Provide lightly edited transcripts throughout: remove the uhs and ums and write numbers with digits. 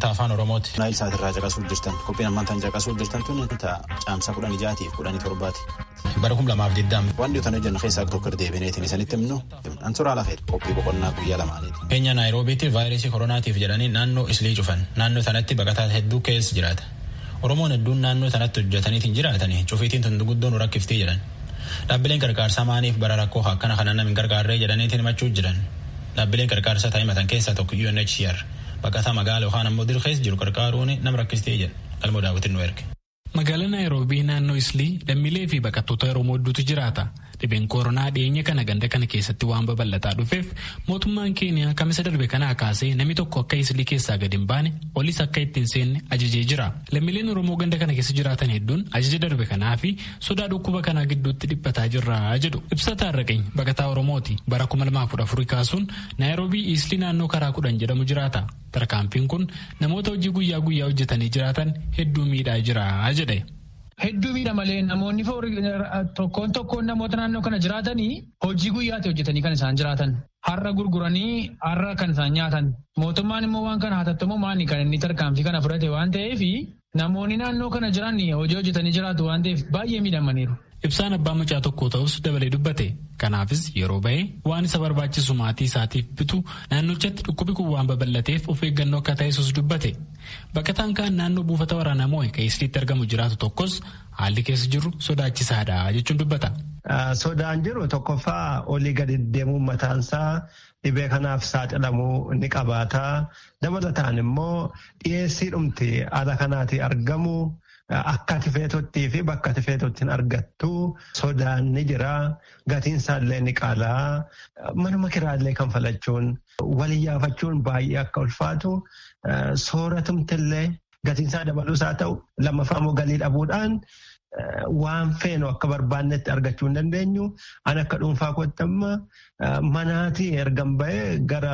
sagantaa afaan Oromooti. Naayil Saatirraa caqasuu jirtan qophiin ammaan caqasuu jirtan tun caamsaa 16 fi 17. Bara 2020 waan dhiyootan hojjennu keessaa tokko deebineetiin isanitti himnu ansuraa lafee qophii boqonnaa guyyaa lamaaniiti. Keenya Naayiroobiitti vaayirasii koronaatiif jedhanii naannoo islii cufan naannoo sanatti baqataa hedduu keessa jiraata. Oromoon hedduun naannoo sanatti hojjetaniitiin jiraatanii cufiitiin tunduguddoon rakkiftee jedhan. Dhaabbileen gargaarsaa maaniif bara rakkoo akkana kana namni gargaarree jedhaniitiin himachuu jiran. Dhaabbileen gargaarsaa taa'imatan keessaa tokko UNHCR baqataa magaala yookaan ammoo dirqees jiru gargaaruun nama rakkistee jedha. Galmoo daawwatiin nu erge. Magaalaa Naayiroobii naannoo Islii lammiilee fi baqattoota Oromoo hedduutu jiraata. Dhibeen koronaa dhiyeenya kana ganda kana keessatti waan babal'ataa dhufeef mootummaan Keeniyaa kamisa darbe kanaa kaasee namni tokko akka Islii keessaa gadi hin baane olis akka ittiin seenne ajajee jira. Lammiileen Oromoo ganda kana keessa jiraatan hedduun ajaja darbe kanaa fi sodaa dhukkuba kanaa gidduutti dhiphataa jirra jedhu. Ibsataa Arraqeeny baqataa Oromooti bara 2014 kaasuun Naayiroobii Islii naannoo karaa 10 jedhamu jiraata. Tarkaanfiin kun namoota hojii guyyaa guyyaa hojjetanii jiraatan hedduu miidhaa jira jedhe. Hedduu miidha malee namoonni tokkoon namoota naannoo kana jiraatanii hojii guyyaatti hojjetanii kan isaan jiraatan. Har'a gurguranii har'a kan isaan nyaatan. Mootummaan immoo waan kana hatattamoo maani kan inni tarkaanfii kana fudhate waan ta'eef namoonni naannoo kana jiran hojii hojjetanii jiraatu waan ta'eef baay'ee miidhamaniiru. Ibsaan abbaa mucaa tokkoo ta'us dabalee dubbate. Kanaafis yeroo ba'ee waan isa barbaachisu maatii isaatiif bitu naannochatti dhukkubi kun waan babal'ateef of eeggannoo akka taasisus dubbate. Baqataan kaan naannoo buufata waraanaa moo'e kan Isliitti argamu jiraatu tokkos haalli keessa jiru sodaachisaadha jechuun dubbata. Sodaan jiru tokkoffaa olii gadi deemuun mataansaa dhibee kanaaf saaxilamuu ni qabaata. Dabalataan immoo dhiyeessii dhumti haala kanaatii argamu. Akka tifeetottii fi bakka tifeetottiin argattu sodaan ni jira. Gatiin isaallee ni qaalaa. Manuma kiraallee kan falachuun waliyyaafachuun baay'ee akka ulfaatu sooratumtillee gatiin isaa dabaluus haa ta'u lammaffaa immoo galii dhabuudhaan waan feenu akka barbaannetti argachuu hin dandeenyu. An akka dhuunfaa kottamma manaatii ergan ba'ee gara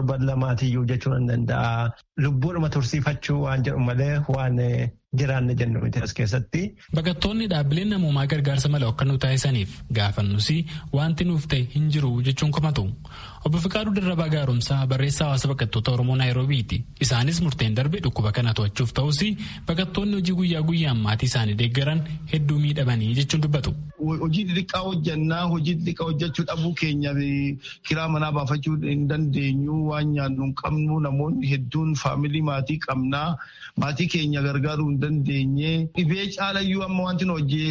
7-2 jechuu hin danda'a. Lubbuudhuma tursiifachuu waan jedhu malee waan jiraanne jennu miti as keessatti. Baqattoonni dhaabbileen namoomaa gargaarsa mala akka nu taasisaniif gaafannus wanti nuuf ta'e hin jiru jechuun komatu. Obbo Fiqaaduu Dirrabaa Gaaromsaa barreessaa hawaasa baqattoota Oromoo Naayiroobiiti. Isaanis murteen darbe dhukkuba kana to'achuuf ta'us baqattoonni hojii guyyaa guyyaan maatii isaanii deeggaran hedduu miidhamanii jechuun dubbatu. Hojii xixiqqaa hojjannaa hojii xixiqqaa hojjechuu dhabuu keenya kiraa manaa baafachuu hin dandeenyu waan nyaannu hin qabnu namoonni hedduun faamilii maatii qabnaa maatii keenya gargaaruu hin dandeenye dhibee caalayyuu amma wanti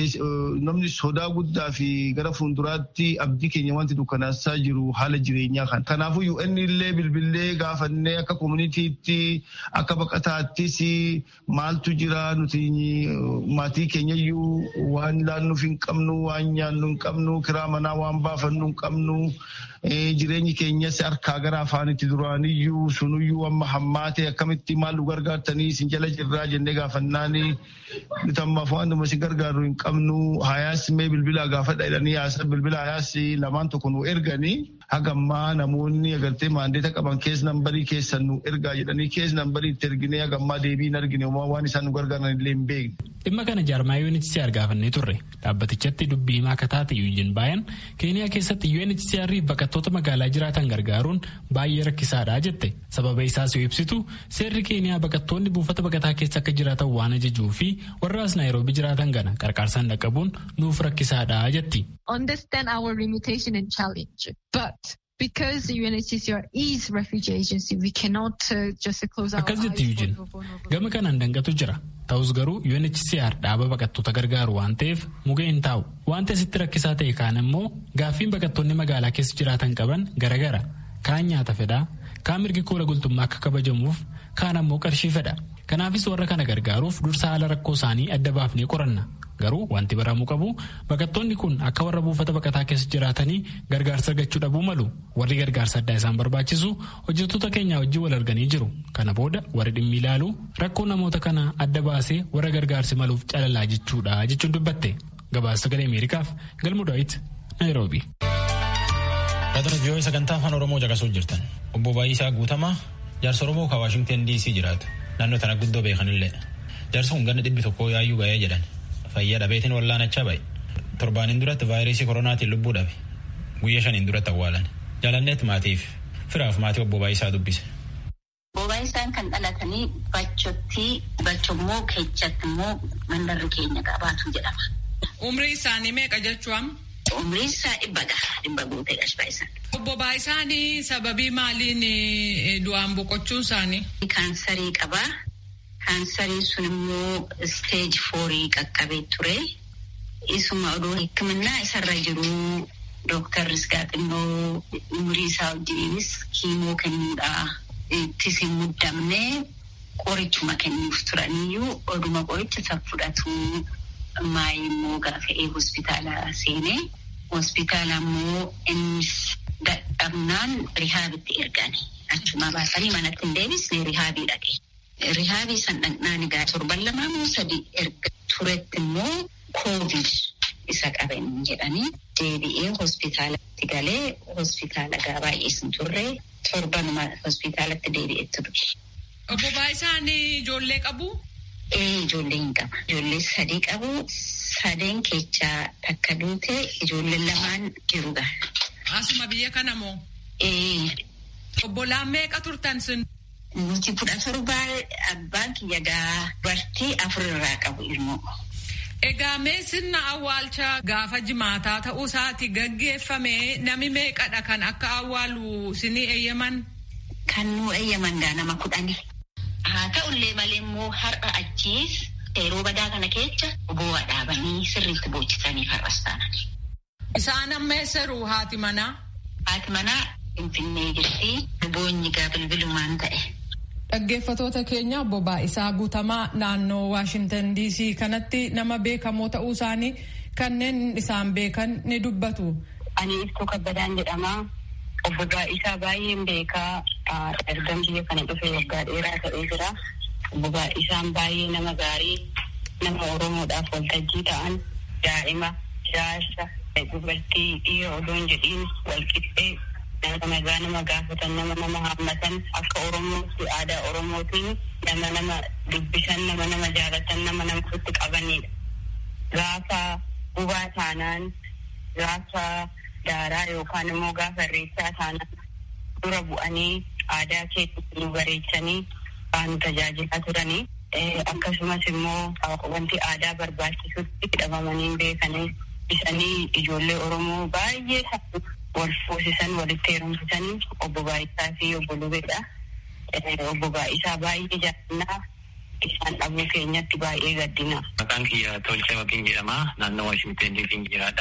namni sodaa guddaa fi gara fuulduraatti abdii keenya wanti dukkanaasaa jiru haala jireenyaa kan. Kanaafuu UN illee bilbilee gaafannee akka koominiitiitti akka baqataattis maaltu jira nuti maatii keenyayyuu waan laannuuf hin qabnu waan nyaannu hin qabnu kiraa manaa waan baafannu hin qabnu. Jireenyi keenyas harkaa gara afaanitti duraaniyyuu sunuyyuu amma hammaate akkamitti maal nu gargaartanii isin jala jirraa jennee gaafannaani bitammaaf waan nama isin gargaaru hin qabnu hayaas mee bilbila gaafadha jedhanii bilbila hayaas lamaan tokko nu erganii hagammaa namoonni agartee maandeeta qaban kees nambarii keessan nu ergaa jedhanii kees nambarii itti erginee hagammaa deebii hin argine waan isaan nu gargaaran illee hin beekne. Dhimma kana jaarmaa UNHCR gaafannee turre dhaabbatichatti dubbii himaa akka taate Eugene Bayan Keeniyaa keessatti UNHCR baqattoota magaalaa jiraatan gargaaruun baay'ee rakkisaadha jette. Sababa isaas yoo ibsitu seerri Keeniyaa baqattoonni buufata baqataa keessa akka jiraatan waan ajajuu fi warraas Naayiroobii jiraatan gana qarqaarsaan dhaqqabuun nuuf rakkisaadha jetti. Understand our limitation and challenge, but because the UNHCR is refugee agency, we cannot just close our eyes. Akkas jetti Eugene. Gama kanaan danqatu jira. Ta'us garuu UNHCR dhaaba baqattoota gargaaru waan ta'eef mugee hin taa'u. Wanti asitti rakkisaa ta'e kaan immoo gaaffiin baqattoonni magaalaa keessa jiraatan qaban garagara. Kaan nyaata fedha, kaan mirgi kola gultummaa akka kabajamuuf, kaan ammoo qarshii fedha. Kanaafis warra kana gargaaruuf dursa haala rakkoo isaanii adda baafnee qoranna. Garuu wanti baramuu qabu baqattoonni kun akka warra buufata baqataa keessa jiraatanii gargaarsa argachuu dhabuu malu. Warri gargaarsa addaa isaan barbaachisu hojjettoota keenyaa wajjin wal arganii jiru. Kana booda warri dhimmi ilaalu rakkoo namoota kana adda baasee warra gargaarsi maluuf calalaa jechuudha jechuun dubbatte. Gabaasa Sagalee Ameerikaaf Galmuu Daawit Naayiroobii. Raadiyoo Viiyoo sagantaa afaan Oromoo caqasuuf jirtan. Obbo Baay'isaa Guutamaa jaarsa Oromoo kan Waashingten DC jiraatu. Naannoo tana guddoo beekanillee. Jaarsa kun ganna 100 yaayyuu ga'ee jedhan. Fayyaa dhabeetiin wallaanachaa ba'e. Torbaaniin duratti vaayirasii koronaatiin lubbuu dhabe. Guyyaa 5 duratti awwaalan. Jaalanneet maatiif firaaf maatii obbo Baay'isaa dubbise. Obbo isaan kan dhalatanii bachommoo keechatti immoo mandarri keenya qabaatu jedhama. Umrii isaanii meeqa jechuun? Umrii isaa 100 guutee ashbaa isaan. Obbo Baayisaanii sababii maaliin du'aan boqochuu isaanii? Kaansarii qabaa. Kaansarii sun immoo stage 4 qaqqabee ture. Isuma odoo hikimannaa isarra jiru dooktarris gaaxinnoo umurii isaa wajjiniinis kiimoo kennuudha. Ittis hin muddamne qorichuma kennuuf turaniyyuu oduma qoricha isa fudhatu maayi immoo gaafa'ee hospitaala seenee hospitaala immoo innis dadhabnaan rihaabitti ergani. Achuma baasanii manatti hin deebisne rihaabii dhaqe. Rihaabii san dhaqnaan egaa 2-3 erga turetti immoo COVID isa qaban jedhanii deebi'ee hospitaalatti galee hospitaala gaa baay'ees hin turre 7 hospitaalatti deebi'etti du'e. Obbo Baayisaanii ijoollee qabu? Ijoollee hin qaba. Ijoollee 3 qabu. 3 keessaa takka duute ijoollee 2 jiru gaa. Asuma biyya kana moo? Obbolaan meeqa turtan sun? Nuti 17 abbaan kiyya gaa dubartii 4 irraa qabu ilmoo. Egaa mee sirna awwaalcha gaafa jimaataa ta'uu isaati gaggeeffame nami meeqadha kan akka awwaalu sinii eeyyaman? Kan nu eeyyaman gaa nama 10. Haa ta'ullee malee immoo har'a achiis yeroo badaa kana keessa bu'aa dhaabanii sirriitti boochisanii farrastaanani. Isaan amma eessaruu haati manaa? Haati manaa Finfinnee jirti. Boonyi gaa bilbilumaan ta'e. Dhaggeeffatoota keenya obbo Baayisaa Guutamaa naannoo Waashintan DC kanatti nama beekamoo ta'uu isaanii kanneen isaan beekan ni dubbatu. Ani Iftuu Kabbadaan jedhama. Obbo Baayisaa baay'een beekaa. Ergan biyya kana dhufee waggaa dheeraa ta'ee jira. Obbo Baayisaan baay'ee nama gaarii, nama Oromoodhaaf waltajjii ta'an, daa'ima, jaarsa, dubartii dhiira odoon jedhiin walqixxee nama nagaa nama gaafatan nama haammatan akka Oromootti aadaa Oromootiin nama dubbisan nama jaalatan nama itti qabanidha. Gaafa gubaa taanaan gaafa daaraa yookaan immoo gaafa irreechaa taanaan dura bu'anii aadaa keessatti nu bareechanii waan tajaajilaa turanii akkasumas immoo wanti aadaa barbaachisutti hidhamanii beekanii isanii ijoollee Oromoo baay'ee wal fuusisan walitti heerumsisanii obbo Baayisaa fi obbo Lubeedha. Obbo Baayisaa baay'ee jaalannaa isaan dhabuu keenyatti baay'ee gaddina. Maqaan kiyya Tolchaa Waqiin jedhama. Naannoo Waashingtan DC jiraadha.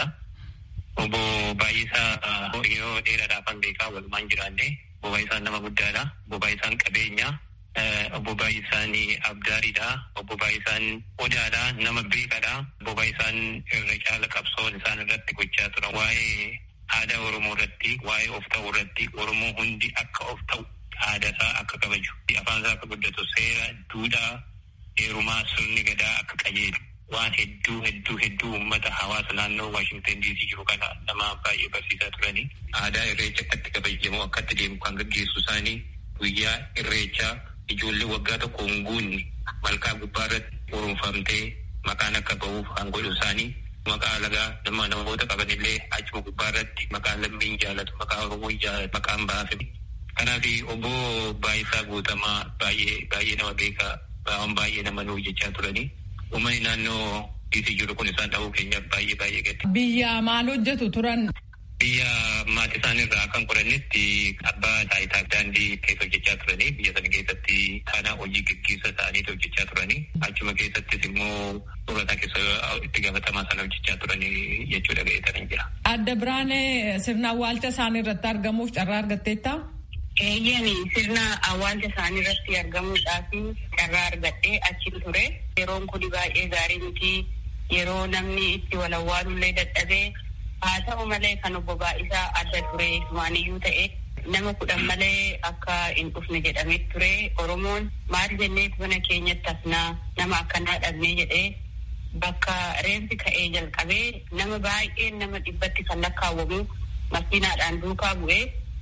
Obbo Baayisaa yeroo dheeraadhaaf kan beekaa walumaan jiraanne. Obbo Baayisaan nama guddaadha. Obbo Baayisaan qabeenya. Obbo Baayisaan abdaariidha. Obbo Baayisaan odaadha. Nama beekaadha. Obbo Baayisaan irra caala qabsoon isaan irratti gochaa turan. Waa'ee aadaa Oromoo irratti, waa'ee of ta'uu irratti Oromoo hundi akka of ta'u aadaa isaa akka kabaju. Afaan isaa akka guddatu seera, duudhaa, heerumaa, sirni gadaa akka qajeelu. Waan hedduu uummata hawaasa naannoo Waashingtan DC jiru kana nama baay'ee barsiisaa turanii. Aadaa irreecha akkatti kabajamu akkatti deemu kan gaggeessu isaanii guyyaa irreechaa ijoollee waggaa tokko hin guunne malkaa gubbaa irratti urunfamtee maqaan akka ba'uuf kan godhu isaanii maqaa lagaa namoota qabanillee achuma gubbaa irratti maqaa lammiin jaalatu maqaa Oromoo jaalatu maqaan baafame. Kanaaf obbo Baayisaa Guutamaa baay'ee nama beekaa waan baay'ee nama nuuf jechaa turanii. Uummanni naannoo dhiisii jiru kun isaan ta'uu keenyaaf baay'ee gaddi. Biyya maal hojjetu turan? Biyya maatii isaaniirraa kan qorannetti abbaa taayitaa daandii keessa hojjechaa turanii biyya sana keessatti kana hojii gaggeessa ta'aniitu hojjechaa turanii achuma keessattis immoo soorataa keessa itti gaafatamaa sana hojjechaa turanii jechuudha ga'eetanii jira. Adda Biraanee sirna awwaalcha isaanii irratti argamuuf carraa argatteettaa? Eeyyami sirna awwaalcha isaanii irratti argamuudhaaf carraa argadhee achi ture. Yeroon kun baay'ee gaarii miti. Yeroo namni itti wal awwaalullee dadhabee haa ta'u malee kan obbo Baayisaa adda ture waaniyyuu ta'e nama 10 malee akka hin dhufne jedhamee ture. Oromoon maal jennee mana keenyatti hafnaa nama akkanaa dhabnee jedhee bakka reenfi ka'ee jalqabee nama baay'ee nama 100tti kan lakkaawwamu makiinaadhaan duukaa bu'ee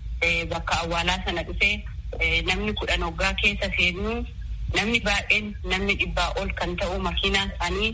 bakka awwaalaa sana dhufee namni 10 waggaa keessa seenuu namni baay'een namni 100 ol kan ta'u makiinaan isaanii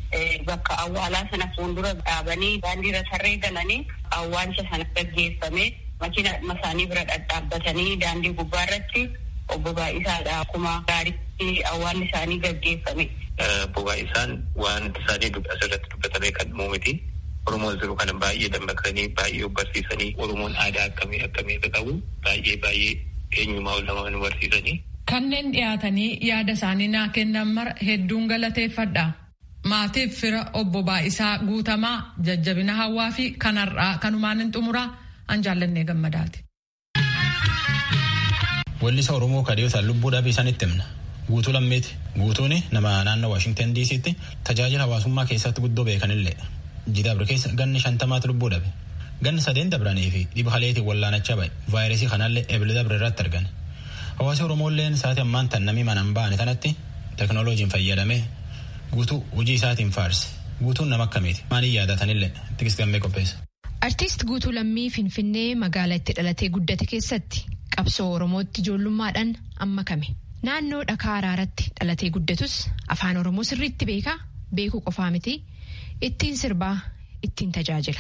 bakka awwaalaa sana fuuldura dhaabanii daandiirra tarree galanii awwaalcha sana gaggeeffame makiina isaanii bira dhadhaabbatanii daandii gubbaarratti obbo Baay'isaadha akkuma gaariitti awwaalli isaanii gaggeeffame. Obbo Baay'isaan waan isaanii asirratti dubbatamee kan muumiti. Oromoon jiru kana baay'ee dammaqsanii baay'ee barsiisanii Oromoon aadaa akkamii akka qabu baay'ee eenyummaa ol nama barsiisanii. Kanneen dhiyaatanii yaada isaanii naa kennan mara hedduun galateeffadha. Maatiif fira obbo Baay'isaa Guutamaa jajjabina hawaa fi kanarraa kanumaan hin xumuraa an jaallannee gammadaati. Wellisa Oromoo kadhiyootaan lubbuudhaaf isaanitti himna. Guutuu Lammeeti. Guutuun nama naannoo Waashingtan DC'tti tajaajila hawaasummaa keessatti guddoo beekanillee. Jidaabri keessa ganni 50 lubbuu dhabe. Ganni 3 dabranii fi dhiba haleetiin wallaanachaa ba'e. Vaayirasii kanallee eebila dabre irratti argan. Hawaasi Oromoolleen sa'aatii ammaan tan namni manaan ba'ane kanatti teknooloojiin fayyadamee guutuu hojii isaatiin faarse. Guutuun nama akkamiiti? Maaliin yaadatanillee Tigist Gammee qopheessa. Artiist Guutuu Lammii Finfinnee magaalaa itti dhalatee guddate keessatti qabsoo Oromootti ijoollummaadhaan ammakame. Naannoo dhakaa araaratti dhalatee guddatus afaan Oromoo sirriitti beekaa beekuu qofaa miti ittiin sirbaa ittiin tajaajila.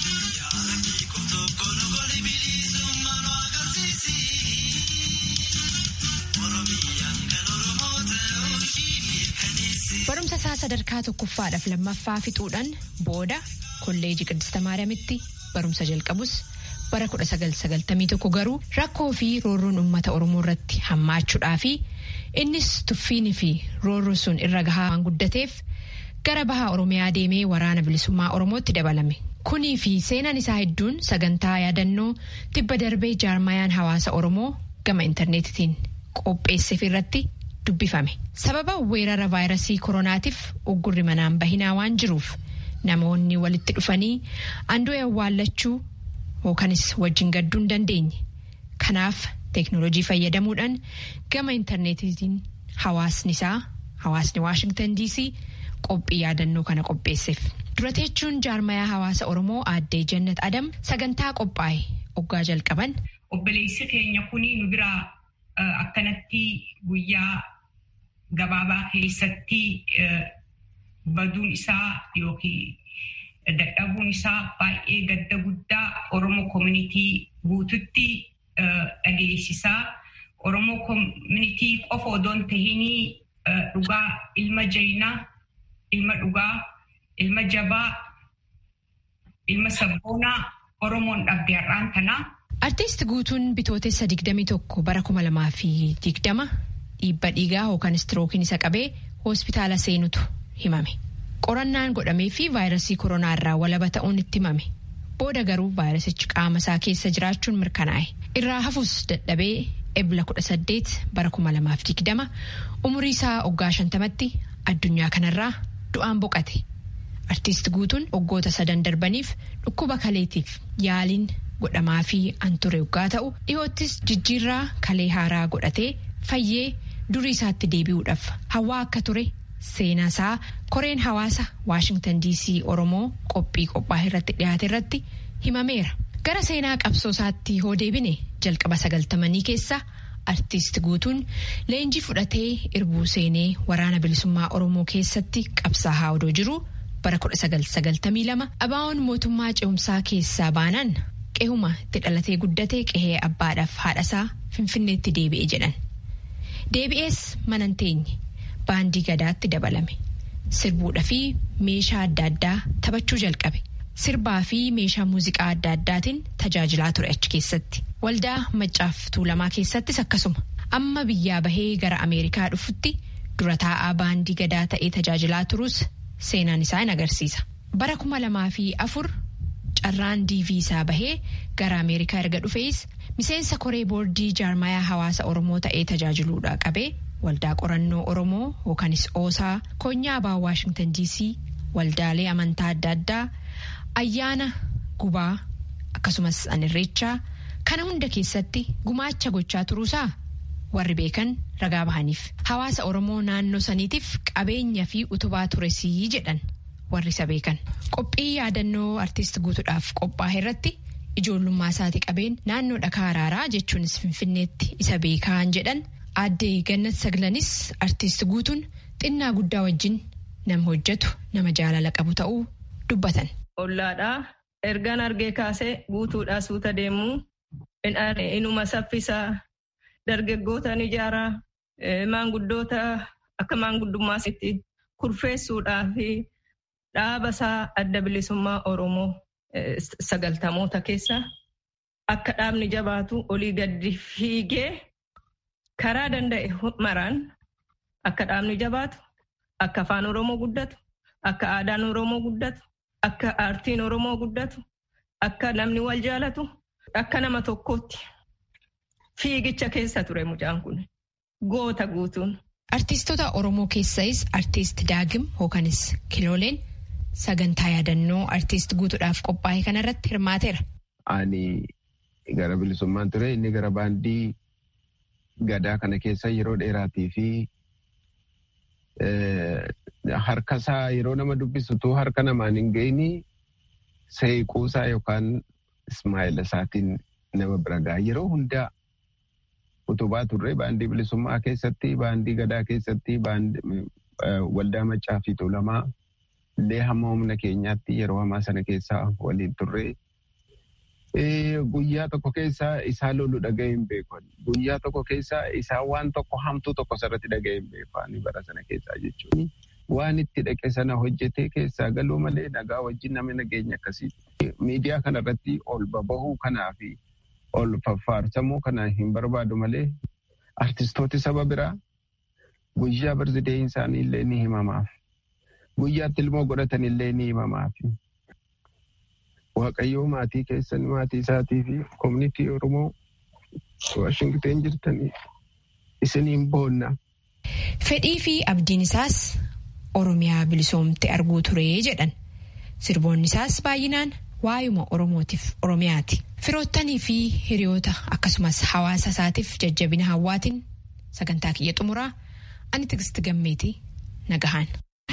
Barumsa isaa sadarkaa tokkoffaadhaaf lammaffaa fixuudhaan booda kolleejii Qiddista Maariyaamitti barumsa jalqabus bara 1991 garuu rakkoo fi roorroon uummata Oromoo irratti hammaachuudhaa fi innis tuffiinii fi roorroo sun irra gahaa waan guddateef gara bahaa Oromiyaa deemee waraana bilisummaa Oromootti dabalame. Kunii fi seenaan isaa hedduun sagantaa yaadannoo tibba darbee jaarmayaan hawaasa Oromoo gama intarneetitiin qopheesseef irratti dubbifame. Sababa weerara vaayirasii koronaatiif uggurri manaan bahinaa waan jiruuf namoonni walitti dhufanii andu'e awwaallachuu yookanis wajjin gadduu hin dandeenye. Kanaaf teeknooloojii fayyadamuudhaan gama intarneetitiin hawaasni Waashingtan DC qophii yaadannoo kana qopheesseef. Durateechuun jaarmayaa hawaasa Oromoo aaddee Jannat Adam sagantaa qophaa'e oggaa jalqaban. Obboleessi keenya kuni nu biraa akkanatti guyyaa gabaabaa keessatti baduun isaa yookiin dadhabuun isaa baay'ee gadda guddaa Oromoo koominitii guututti dhageessisaa. Oromoo koominitii qofa odoon tahinii dhugaa ilma jaynaa, ilma dhugaa, ilma jabaa, ilma sabboonaa Oromoon dhabde har'aan tanaa. Artiist Guutuun bitootessa 21 bara 2020 dhiibba dhiigaa yookaan istirookiin isa qabee hospitaala seenutu himame. Qorannaan godhamee fi vaayirasii koronaa irraa walaba ta'uun itti himame. Booda garuu vaayirasichi qaama isaa keessa jiraachuun mirkanaa'e. Irraa hafuus dadhabee ebla 18 bara 2020 umurii isaa waggaa 50tti addunyaa kanarraa du'aan boqate. Artiist Guutuun waggoota 3 darbaniif dhukkuba kaleetiif yaaliin godhamaa fi anture waggaa ta'u dhihoottis jijjiirraa kalee haaraa godhatee fayyee durii isaatti deebi'uudhaaf hawaa akka ture seenaa isaa koreen hawaasa Waashingtan DC Oromoo qophii qophaa'e irratti dhiyaate irratti himameera. Gara seenaa qabsoo isaatti hoo deebine jalqaba 90 keessa Artiist Guutuun leenjii fudhatee irbuu seenee waraana bilisummaa Oromoo keessatti qabsaa'aa odoo jiru bara 1992 abaa'oon mootummaa ce'umsaa keessaa baanaan qe'uma itti dhalatee guddatee qe'ee abbaadhaaf haadhasaa Finfinneetti deebi'e jedhan. Deebi'ees manan teenye baandii gadaatti dabalame. Sirbuudha fi meeshaa adda addaa taphachuu jalqabe. Sirbaa fi meeshaa muuziqaa adda addaatiin tajaajilaa ture achi keessatti. Waldaa Maccaaf Tuulamaa keessattis akkasuma. Amma biyyaa bahee gara Ameerikaa dhufutti dura taa'aa baandii gadaa ta'ee tajaajilaa turus seenaan isaa in agarsiisa. Bara 2004 carraan DV isaa bahee gara Ameerikaa erga dhufees miseensa koree boordii jaarmayaa hawaasa Oromoo ta'ee tajaajiluudha qabee waldaa qorannoo Oromoo yookanis oosaa konyaa abaa Waashingtan DC waldaalee amantaa adda addaa ayyaana gubaa akkasumas anirreechaa kana hunda keessatti gumaacha gochaa turuusaa warri beekan ragaa bahaniif hawaasa Oromoo naannoo saniitiif qabeenya fi utubaa turesii jedhan warri isa beekan. Qophii yaadannoo artiist Guutuudhaaf qophaa'e irratti ijoollummaa isaati qabeen naannoo dhakaa araaraa jechuunis Finfinneetti isa beekaan jedhan aaddee Gannat Saglanis artiist Guutuun xinnaa guddaa wajjin nama hojjetu nama jaalala qabu ta'uu dubbatan. Ollaadhaa ergaan argee kaasee Guutuudhaa suuta deemuu inuma saffisaa dargaggoota ni ijaaraa, maanguddoota akka maanguddummaatti kurfeessuudhaa fi dhaaba isaa adda bilisummaa Oromoo 90 keessa akka dhaabni jabaatu olii gadi fiigee karaa danda'e maraan akka dhaabni jabaatu, akka afaan Oromoo guddatu, akka aadaan Oromoo guddatu, akka aartiin Oromoo guddatu, akka namni wal jaalatu, akka nama tokkootti fiigicha keessa ture mucaan kun goota guutuun. Artiistota Oromoo keessais artiist Daagim hookanis Kilooleen sagantaa yaadannoo artiist guutuudhaaf qophaa'e kanarratti hirmaateera. Ani gara bilisummaan ture, inni gara baandii gadaa kana keessa yeroo dheeraatii fi harkasaa yeroo nama dubbisutu harka namaan hin ga'ini seequusaa yookaan ismaa'ila isaatiin nama bira ga'a. Yeroo hundaa utubaa turre baandii bilisummaa keessatti, baandii gadaa keessatti, waldaa Maccaa fi Tuulamaa illee hamma humna keenyaatti yeroo hamaa sana keessaa waliin turre. Guyyaa tokko keessaa isaa lolu dhaga'ee hin beekan. Guyyaa tokko keessaa isaa waan tokko hamtuu tokko sarratti dhaga'ee hin beekan bara sana keessaa jechuun. Waan itti dhaqe sana hojjetee keessaa galuu malee nagaa wajjin nama nageenya akkasiiti. Miidiyaa kanarratti ol babahuu kanaa fi ol faffaarsamuu kana hin barbaadu malee artistooti saba biraa guyyaa birzideeyin isaanii illee ni himamaaf. Guyyaatti ilmoo godhatan illee ni himamaaf. Waaqayyoo maatii keessan maatii isaatii fi koominitii Oromoo Waashingteen jirtanii isiniin boonna. Fedhii fi abdiin isaas Oromiyaa bilisoomte arguu ture jedhan. Sirboonni isaas baay'inaan waayuma Oromootiif Oromiyaati. Firoottanii fi hiriyoota akkasumas hawaasa isaatiif jajjabina hawaatiin sagantaa kiyya xumuraa ani Tigisti Gammeetii nagahaan.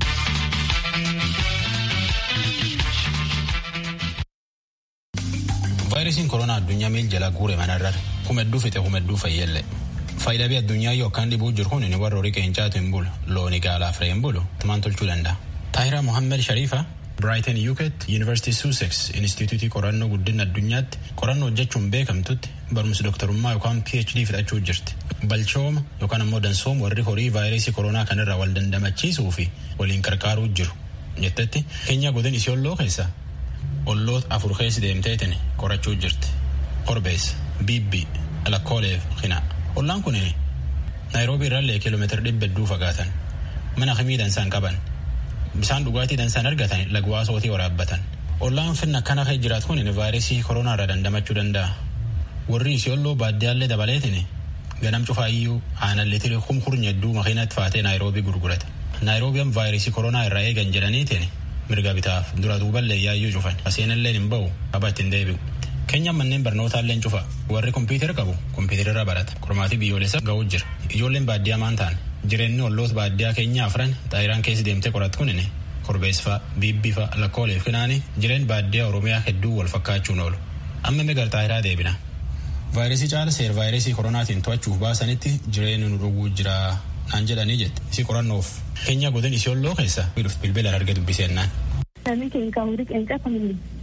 Vaayirasiin koronaa addunyaa miil jala guure manarrar humedduu fixe humedduu fayyelle. Faayidaa addunyaa yookaan dhibuu jiru kun inni warra horii qeencaatu hin bulu looni gaalaaf re'een bulu tumaan tolchuu danda'a. Taahiraa Mohammed Sharifa Brighton UK'tti University Sussex Instituutii qorannoo guddina addunyaatti qorannoo hojjechuun beekamtutti barumsa doktorummaa yookaan PhD fudhachuu jirti. Balchooma yookaan ammoo dansoom warri horii vaayirasii koronaa kanarraa wal dandamachiisuu fi waliin qarqaaruu jiru. Jettetti Keenyaa godin Isiyooloo keessa olloota 4 keessa deemteetiin qorachuu jirti. Korbees, Bibbi, Alakkooleef, Qinaa. Ollaan kun Naayiroobii irraallee kiiloomeetira 100 fagaatan. Mana akkamii dansaan qaban. Bisaan dhugaatii dansaan argatan lagwaa sootii waraabbatan. Ollaan finna akkana kan jiraatu kun vaayirasii koronaa irraa dandamachuu danda'a. Warri Isiyooloo baadiyyaallee dabaleetiin ganam cufaayyuu aanan litirii kumkurnya hedduu makiinatti faatee Naayiroobii gurgurata. Naayiroobiin vaayirasii koronaa irraa eegan jedhaniitiin mirga bitaaf dura duuballee yaayyuu cufan. Aseenallee hin ba'u qaba ittiin deebi'u. Keenyaan manneen barnootaallee cufa. Warri kompiitara qabu kompiitararra barata. Qormaatii biyyoolessa ga'uu jira. Ijoolleen baadiyyaa maan ta'an. Jireenyi olloota baadiyyaa keenyaa afran xaayiraan keessa deemtee qoratu kunini korbeesfaa, biibbiifaa, lakkooleef kinaani jireen baadiyyaa Oromiyaa hedduu wal fakkaachuun oolu. Amma meeqa xaayiraa deebina. Vaayirasii caala seer vaayirasii koronaatiin to'achuuf baasanitti jireenyi nu dhuguu jira naan jedhanii jette. Isi qorannoof Keenyaa godin Isiyooloo keessa bilbila arge dubbisennaan. Namni keenya umurii qeencaa kun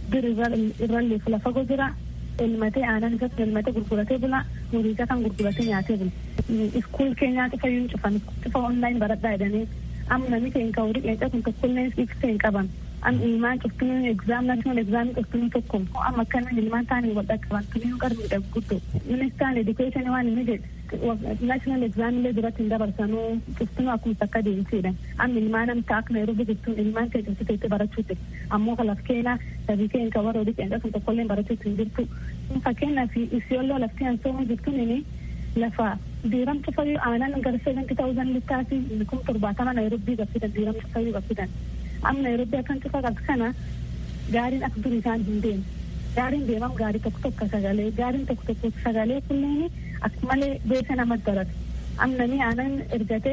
irrallee lafa gojjira. Elmatee aannan isaatti elmatee gurguratee bula. Horiisaa kan gurguratee nyaatee bula. Iskuul keenyaa cufayyuun cufan cufa online baradhaa jedhanii amma namni keenya umurii qeencaa kun tokkollee ibsee hin qaban. Am ilmaan cuftuun exaam national exaam cuftuun tokko amma akkana ilmaan taanii wal dhaqqaban tuniin qarmiidha guddoo. Ministaan education waan inni jedhe national exaam illee duratti hin dabarsanuu cuftuun akkuma takka deemsiidha. Amma ilmaan amtaa akka Nairobi jirtuun ilmaan kee cuftuutti barachuuti. Ammoo kalaf keena sabii keenya kan warra odii qeencaa kun tokkollee barachuutti hin jirtu. Fakkeenyaaf Isiyooloo lafti hansooma jirtuun inni lafa diiram cufayyuu aanan gara 70,000 littaasi 70,000 Nairobi gaffidan diiram cufayyuu gaffidan. Amma Nairobi akkan cufa qabdu kana gaariin akka durii isaan hin deemu. Gaariin deemam gaarii tokko tokko sagalee gaariin tokko tokko sagalee kunneen akka malee beesa nama darate. Amma namni aanan ergate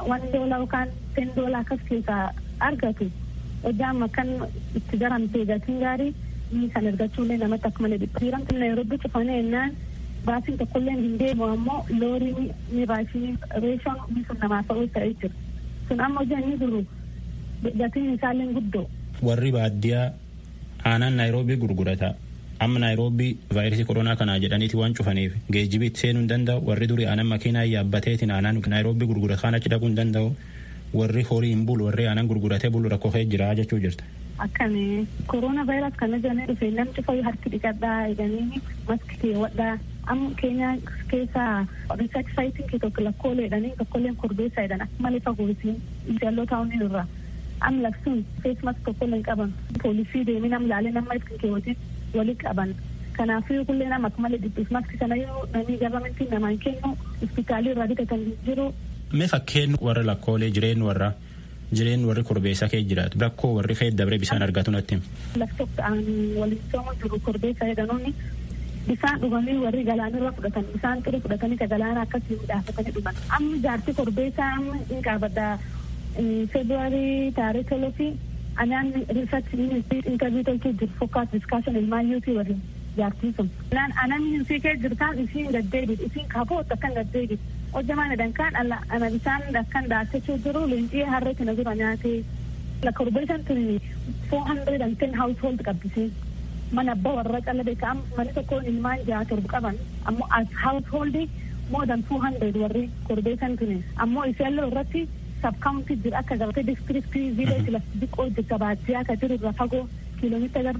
$1 yookaan $10 akkas keessaa argatu. Hojii amma kan itti garamtee gatiin gaarii inni kan ergachuullee namatti akka malee dhipha. Diiramti Nairobi cufanii ennaan baasiin tokkollee hin deemu ammoo loorii ni baasii reeshoon ni sun namaaf ta'uu ta'ee jira. Sun amma hojii inni duru. Gatiin isaallee guddoo. Warri baadiyyaa aannan Naayiroobii gurgurata. amma Naayiroobii vaayirasii koronaa kanaa jedhaniiti waan cufaniif geejjibiitti seenuu hin danda'u warri durii aanan makiinaa yaabbateetiin aanan Naayiroobii gurguratan achi dhaquu hin danda'u warri horii hin bulu warri aanan gurguratee bulu rakkoo kee jira jechuu jirta. Akkami koronaa vaayirasii kana jennee dhufe namni fayyuu harki dhiqadhaa eeganii maskii keewwadhaa amma keenya keessaa research saayitiin kee tokko lakkooleedhanii tokkolleen korbeessaa jedhan akka malee fagoosiin jalloo taa'uun irra am laksuun face mask tokkolleen qaban poolisii deemee nam laalee nama ittiin keewwatiin walii qaban kanaafuu kullee nama akka malee dhibbis maskii sana yoo namni gabamentiin namaan kennu hospitaalii irraa bitatan jiru. Mee fakkeen warra lakkoolee jireenyu warri korbeessaa kee jiraatu rakkoo warri kee dabree bishaan argatu natti. Laftoftaan waliin sooma jiru korbeessaa jedhanoonni bishaan dhuganii warri galaanirra fudhatan bishaan ture fudhatanii ka galaana akkasii midhaafatanii dhugan. Amma jaartii korbeessaa amma hin qaabadda Februaarii taarikii toloofi anaan research interview tolchuu jiru focus discussion ilmaayyuutii waliin jaartii sun. Anaan hin kee jirtaan isiin gaddeebiit isiin kaboota kan gaddeebiit. Hojjamaan dankaan ana bishaan akkan daachachuu jiru leenxii harreetti na dura nyaatee la korbeessan tuni 410 household qabbisee mana abbaa warra calla beekaa mana tokkoon ilmaan jaha torba qaban ammoo as household more than 200 warri korbeessan tuni ammoo isaallee irratti subcounty jira akka gabatee districtii village lafti xiqqoo jirta baadiyyaa ka jiru irra fagoo kiiloomeetira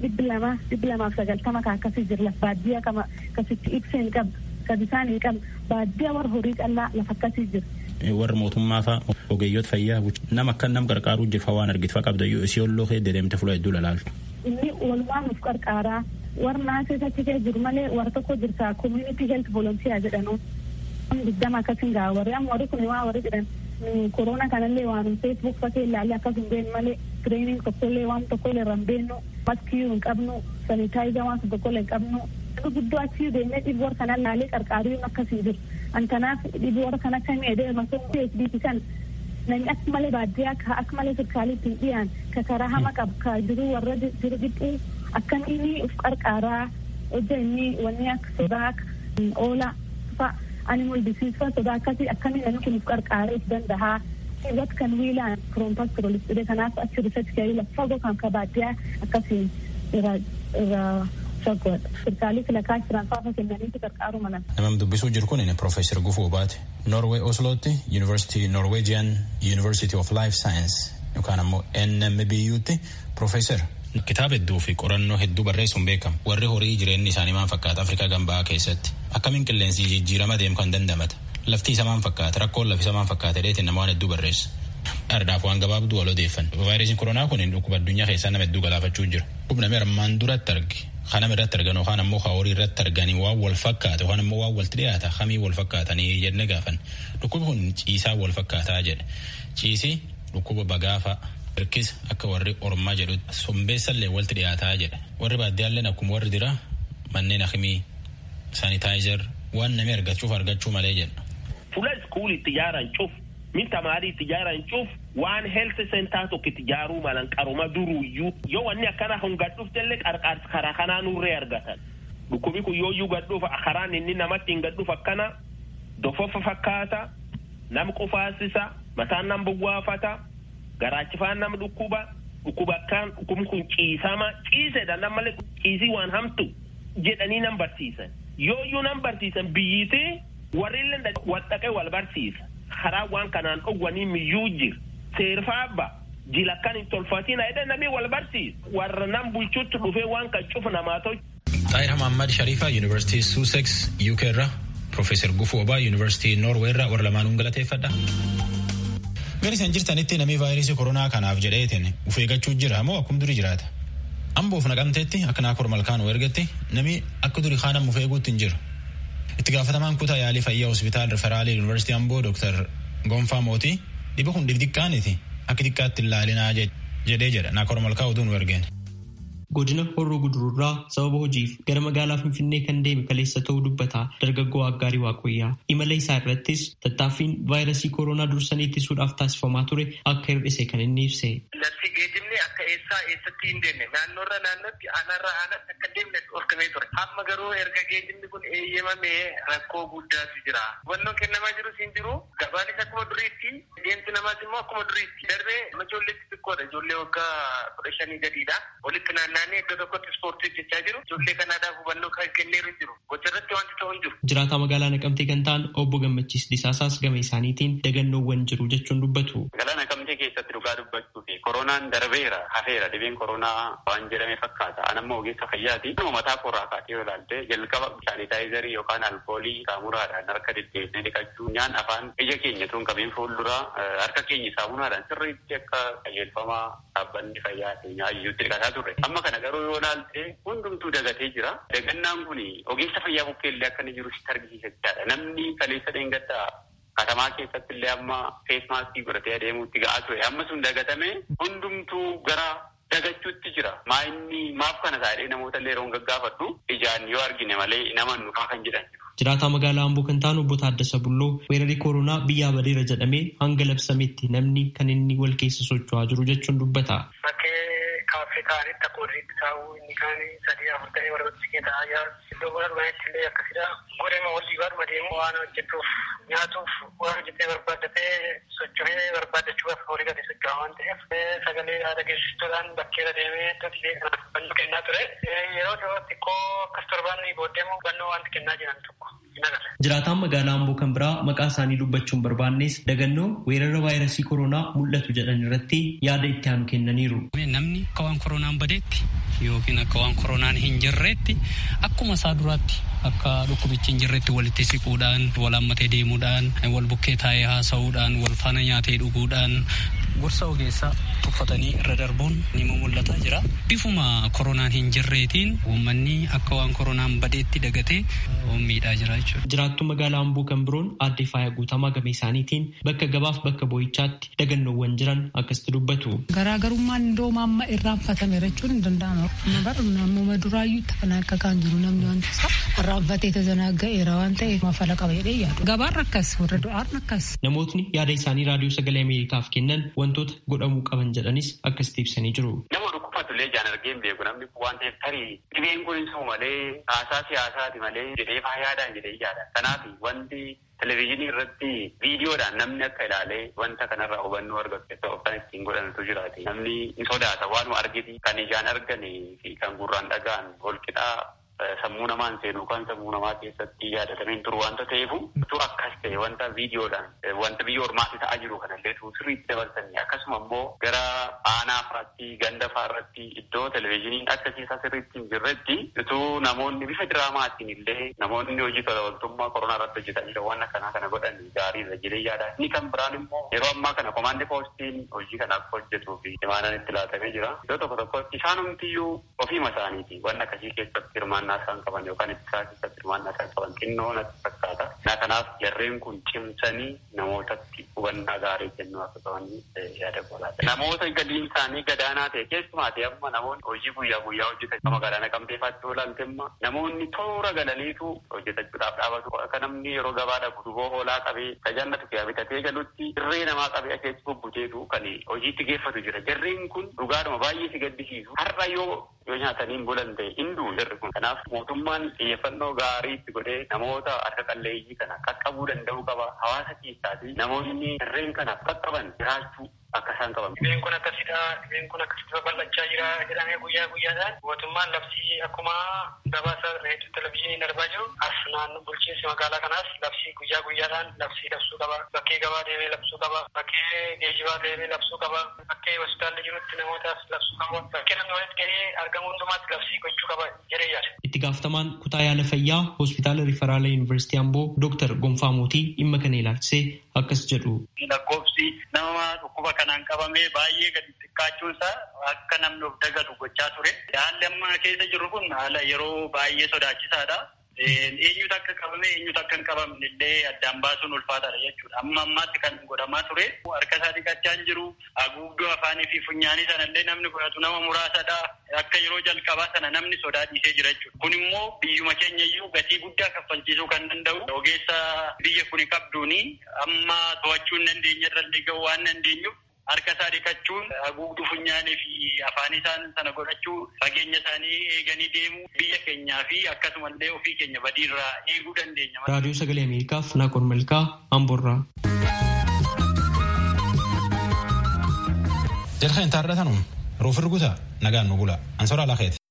290 ka akkasii jira laf baadiyyaa kama kasitti ibseen qabdu. Kabisaan hin qabne baadiyyaa warra horii callaa lafa akkasii jiru. Warra mootummaa fa'a ogeeyyoota fayyaa nama akka nam qarqaaruu jirfa waan argitfa qabda yoo isii olloo kee deemte fuula hedduu lalaaltu. Inni walumaa nuuf qarqaaraa warra naasee achi kee jiru malee warra tokko jirta community health volunteer jedhanu. Diddama akkasiin gaa warri amma warri kun waa warri jedhan korona kanallee waan Facebook fakee ilaalle akkas hin beeknu malee training tokkollee waan tokkollee irra hin beeknu maskii hin qabnu sanitaayizer waan tokkollee hin qabnu. Guddoo achi deemee dhibee warra kana laalee qarqaaruu akkasii jiru. Antanaaf dhibee warra kana akka miidhee masoon PhD kan namni akka malee baadiyyaa akka malee sirkaaliitti dhiyaan ka karaa hama qabu ka jiru warra jiru dhiphuu akkamiin uf qarqaaraa hojjenni wanni akka sodaa oola fa'a animal disease fa'a sodaa akkasii akkamiin namni kun uf qarqaaree of danda'a. What can we learn from pastoralist dhibee kanaaf achi research kee lafa fagoo kan ka baadiyyaa akkasii irra Sirkaalii filakaa jiran faafa kennaniiti qarqaaru malan. Namni dubbisuu jiru kun Profeesar Gufuu Baate. Norway Oslootti University Norwegian University of Life Science yookaan ammoo NMBUtti Profeesar. Kitaaba hedduu fi qorannoo hedduu barreessuun beekama. Warri horii jireenyi isaanii maal fakkaata Afrikaa gambaa keessatti. Akkamiin qilleensi jijjiirama deemu kan dandamata. Lafti isa maal fakkaata rakkoon lafi isa maal fakkaata dheetiin nama waan hedduu barreessa. Ardaaf waan gabaabduu wal odeeffan. Vaayirasiin koronaa kun dhukkuba addunyaa keessaa nama hedduu galaafachuu jira. Dhukkuba armaan duratti argi. Kanama irratti argan yookaan ammoo horii irratti arganii waan wal fakkaata yookaan ammoo waan walitti dhiyaata kamii wal fakkaatanii jenne gaafan. Dhukkubi kun ciisaa wal fakkaataa jedha. Ciisii dhukkuba bagaafa hirkisa akka warri ormaa jedhu sombeessallee walitti dhiyaataa jedha. Warri baaddiyaalleen akkuma warri dira manneen akimii saanitaayizer waan namni argachuu malee jedha. Fuula iskuulii ijaaran cuuf min tamaarii ijaaran cuuf waan health center tokko ijaaruu malan qaruma duruyyuu yoo wanni akkana kun gadhuuf jallee qarqaarsa karaa kanaa nurree argatan. Dhukkubi kun yooyyuu gadhuuf karaan inni namatti hin gadhuuf akkana dofofa fakkaata nam qufaasisa mataan nam buwwaafata garaachifaan nam dhukkuba akkaan dhukkubni kun ciiseedha nam malee ciisii waan hamtu jedhanii nam barsiisan. Yooyyuu nam barsiisan biyyiitii warrillee wadhaqee wal barsiisa. Karaa waan kanaan dhugwanii miyyuu jira. Seerfaabba jilakkan hin tolfatina jedhan namni wal barsiisa. Warra nam bulchuutti dhufee waan kan cufu namaa tolchu. Xaahir Muhammad Sharifa University Sussex UK irraa Profeesar Gufuu Obaa University Norway irraa warra lamaanuun galateeffadha. Gara isin jirtanitti namni vaayirasii koronaa kanaaf jedheetiin of eeggachuu jira moo akkuma durii jiraata? Amboof naqamteetti akka naakor malkaanuu ergatti namni akka durii kaanam of eeguutti hin jiru. Itti gaafatamaan kutaa yaalii fayyaa hospitaal Riferaalii Yuunivarsiitii Amboo Dr. Gonfaa Mootii dhibee kun xiqqaaniti akka xiqqaatti ilaalinaa jedhee jedha naakor malkaa oduu nu ergeen. Godina Horroo Gudururraa sababa hojiif gara magaalaa Finfinnee kan deeme kaleessa ta'uu dubbata dargaggoo Aggaarii Waaqoyyaa. Imala isaa irrattis tattaaffiin vaayirasii koronaa dursanii ittisuudhaaf taasifamaa ture akka hir'ise kan inni ibse. Lafti geejjibni akka eessatti hin deemne naannoorra naannootti aanarra aanatti akka deemne dhorkamee ture. Amma garuu erga geejjibni kun eeyyamamee rakkoo guddaatu jira. Hubannoon kennamaa jirus hin jiru. Gabaanis akkuma duriitti deemsi namaas immoo akkuma duriitti. Darbee ijoolleetti xiqqoodha. Ijoollee waggaa 15 gadiidha. Walitti naanna'anii iddoo tokkotti ispoortii hojjechaa jiru. Ijoollee kanaadhaaf hubannoo kan kenneeru jiru. Gocharratti wanti ta'u hin jiru. Jiraataa magaalaa Naqamtee kan ta'an obbo Gammachiis Disaasaas gama isaaniitiin dagannoowwan jiru jechuun dubbatu. Magaalaa Naqamtee keessatti dhugaa dubbachuu fi koronaan darbeera hafeera dhibeen koronaa waan jedhame fakkaata. Anammoo ogeessa fayyaati. Nama mataa korraa kaatee yoo ilaalte jalqaba saanitaayizarii yookaan alkoolii saamunaadhaan harka deddeebisnee dhiqachuu nyaan afaan ija keenya tun qabeen fuulduraa harka keenya saamunaadhaan sirriitti akka qajeelfamaa dhaabbanni fayyaa keenyaa iyyuutti dhiqataa turre. Amma kana garuu yoo ilaalte hundumtuu dagatee jira. Dagannaan kun ogeessa fayyaa bukkeellee akka inni jiru sitti argisiisachaadha. Namni kaleessa dheengaddaa katamaa keessatti illee amma feesmaaskii godhatee adeemuutti ga'aa ture. Amma sun dagatame hundumtuu gara dagachuutti jira. Maaf kana taa'ee namoota illee yeroo gaggaafadhu ijaan yoo argine malee nama nuufaa kan jedhan jiru. Jiraataa magaalaa Amboo kan ta'an obbo Taaddasa Bulloo weerarri koronaa biyyaa badeera jedhamee hanga labsametti namni kan inni wal keessa socho'aa jiru jechuun dubbata. Kaaffee kaanitti akka walitti taa'uu inni kaanii 3-4 ta'ee barbaachisee taa'aa jira. Iddoo barbaadatti illee akkasidha. Godhama walii barbaaduma deemu waan hojjetuuf nyaatuuf waan hojjetee barbaaddatee socho'ee barbaaddachuudhaaf walii galee socho'aa waan ta'eef sagalee haala geessisuudhaan bakkeera deemee iddootti hubannoo kennaa ture. Yeroo dhiyoo xiqqoo akkas torbaanni booddeemu hubannoo wanti kennaa jiran tokko. Jiraataan magaalaa Amboo kan biraa maqaa isaanii dubbachuun barbaannes dagannoo weerara vaayirasii koronaa mul'atu jedhan irratti yaada itti aanu kennaniiru. Namni akka waan koronaan badeetti yookiin akka waan koronaan hin jirreetti akkuma isaa duraatti akka dhukkubichi hin jirreetti walitti siquudhaan wal hammatee deemuudhaan wal bukkee taa'ee haasa'uudhaan wal faana nyaatee dhuguudhaan gorsa ogeessaa tuffatanii irra darbuun ni mul'ataa jira. Bifuma koronaan hin jirreetiin uummanni akka waan koronaan badeetti dagatee miidhaa jira jechuudha. Jiraattuu magaalaa Amboo kan biroon aadde Faayaa Guutamaa gama isaaniitiin bakka gabaaf bakka boo'ichaatti dagannoowwan jiran akkasitti dubbatu. Garaagarummaan iddoo amma irraanfatame jechuun hin danda'amu. Namoota duraayyuu kan akka kan jiru namni wanta isaa irraanfatee tazanaaga'eera waan ta'eef mafala qaba jedhee yaadu. Gabaan akkas warra du'aan akkas. Namootni yaada isaanii raadiyoo sagalee Ameerikaaf kennan wantoota godhamuu qaban jedhanis akkasitti ibsanii jiru. Illee jaan argeen beeku namni waan ta'eef tarii dhibeen kun hin malee haasaa siyaasaati malee jedhee fayyaadhaan jedhee yaada. Kanaaf wanti televezyiinii irratti viidiyoodhaan namni akka ilaalee wanta kanarraa hubannoo argatu kan ittiin godhantu jiraate. Namni hin sodaata waanuma argiti kan ijaan arganii fi kan gurraan dhaga'an walqixaa sammuu namaan seenu kan sammuu namaa keessatti yaadatameen turu wanta ta'eefu tu akkas ta'e wanta viidiyoodhaan wanta biyya ormaatti ta'aa jiru kanallee tu sirriitti dabarsanii akkasuma immoo gara aanaa fa'aatti ganda fa'aarratti iddoo televezyiiniin akka keessaa sirriitti hin jirretti utuu namoonni bifa diraamaatiin illee namoonni hojii tola ooltummaa koronaa irratti hojjetan jira waan akkanaa kana godhan gaariirra jedhee yaada. Inni kan biraan immoo yeroo ammaa kana komaandii poostiin hojii kana akka hojjetuu fi imaanaan itti laatamee jira. Iddoo tokko tokkotti isaan humtiyyuu ofiima isaaniiti waan akkasii keessatti hirmaannaa isaan qaban yookaan ittisaa keessatti hirmaannaa isaan qaban xinnoo natti fakkaata. Kanaaf jarreen kun cimsanii namootatti hubannaa gaarii kennuu akka qabanii yaada godhaata. Namoota galiin isaanii gadaanaa ta'e keessumaati amma namoonni hojii guyyaa hojjetan magaalaa Naqamtee fa'aatti oolanti amma namoonni toora galaniitu hojjetachuudhaaf dhaabatu. Akka namni yeroo gabaa dhaqu duboo hoolaa qabee tajaajilatu kee bitatee galutti irree namaa qabee akeessi bubbuteetu kan hojiitti geeffatu jira. Jarreen kun dhugaadhuma baay'ee si gaddisiisu. Har'a yoo nyaataniin bulan ta'e hinduu jarri kun. Kanaaf mootummaan xiyyeeffannoo gaarii itti godhee namoota harka qalleeyyii kana qaqqabuu danda'uu qaba. Hawaasa keessaati namoonni jarreen kanaaf qaqqaban jiraachuu akka isaan qaban. Dhibeen kun akkasidha. Dhibeen kun akkasitti babal'achaa jira jedhamee guyyaa guyyaadhaan mootummaan labsii akkuma gabaasa reediyoo televezyiiniin darbaa jiru as naannoo bulchiinsi magaalaa kanaas labsii guyyaa guyyaadhaan labsii labsuu qaba. Bakkee gabaa deemee labsuu qaba. Bakkee geejjibaa deemee labsuu qaba. Bakkee hospitaalli jirutti namootaaf labsuu qaba. Bakkee namni walitti gahee argamu hundumaatti labsii gochuu qaba jedhee yaada. Itti gaafatamaan kutaa yaala fayyaa hospitaala Riiferaala Yuunivarsiitii Amboo Dooktar Gonfaa Mootii dhimma kana ilaalchisee akkas jedhu. Lakkoofsi nama dhukkuba kanaan qabamee baay'ee gadi xiqqaachuunsaa akka namni of dagatu gochaa ture. Haalli amma keessa jirru kun haala yeroo baay'ee sodaachisaadha. Eenyutu akka qabame eenyutu akka hin qabamne illee addaan baasuun ulfaataadha jechuudha. Amma ammaatti kan godhamaa ture harka isaa dhiqachaa hin jiru. Haguugduu afaanii fi funyaanii sana illee namni godhatu nama muraasadha. Akka yeroo jalqabaa sana namni sodaa dhiisee jira jechuudha. Kun immoo biyyuma keenya iyyuu gatii guddaa kaffalchiisuu kan danda'u. Ogeessa biyya kuni qabduuni amma to'achuu hin dandeenye irra illee ga'uu waan dandeenyuuf harka isaa dhiqachuun haguugduu funyaanii fi afaan isaan sana godhachuu fageenya isaanii eeganii deemuu biyya keenyaa fi akkasumallee ofii keenya badiirraa eeguu dandeenya. Raadiyoo Sagalee Ameerikaaf Naaqon Malkaa Amboorraa. Jalqeen taarratanum ruuf irguta nagaan nu bula ansoora lakeeti.